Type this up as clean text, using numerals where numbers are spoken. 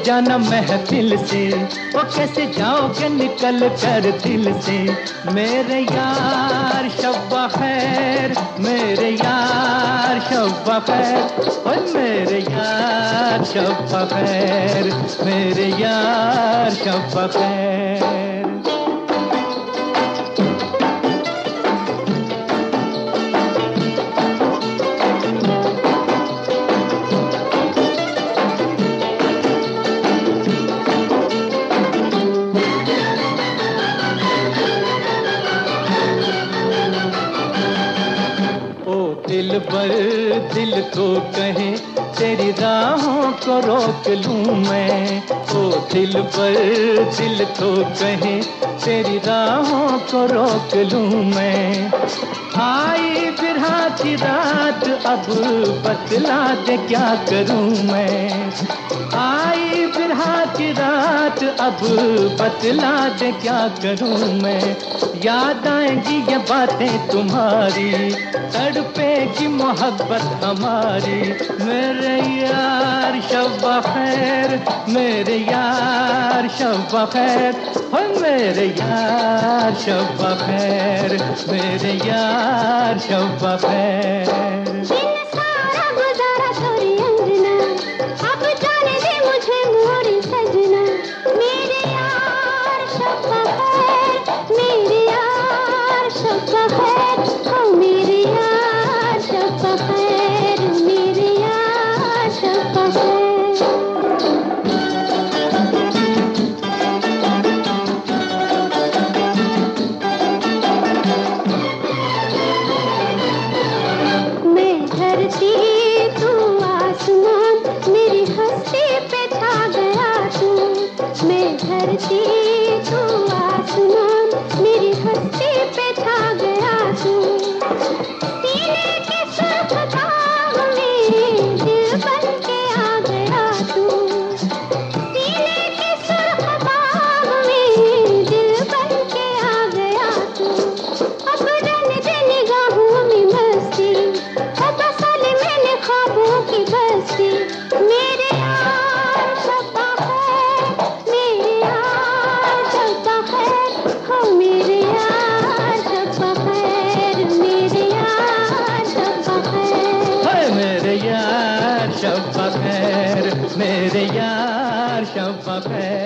जाना महफिल से, वो कैसे जाओगे निकल कर दिल से। मेरे यार शब्बा खैर, मेरे यार शब्बा खैर, और मेरे यार शब्बा खैर, मेरे यार शब्बा खैर। दिल पर दिल तो कहे तेरी राहों को रोक लूं मैं। ओ दिल पर दिल तो कहे तेरी राहों को रोक लूं मैं। आई बिरहा की रात अब बतला दे क्या करूं मैं। आई बिरहा की रात अब बतला दे क्या करूं मैं। याद आएंगी ये बातें तुम्हारी, तड़पेगी मोहब्बत हमारी। मेरे यार शब्बा खैर, मेरे यार शब्बा खैर, हो मेरे यार शब्बा खैर, मेरे यार शब्बा खैर। धरती तू आसमान, मेरी हस्ती पे छा गया तू। सीने के सुर्ख दाग में दिल बन के आ गया तू। सीने के सुर्ख दाग में दिल बन के आ गया तू। अब रन दे निगाहों में मस्ती, अब बसा ले मैंने ख्वाबों की बस्ती। मेरे यार शब्बा खैर, मेरे यार शब्बा खैर, हो मेरे यार शब्बा खैर, मेरे यार शब्बा खैर। हाय मेरे यार शब्बा खैर, मेरे यार शब्बा खैर।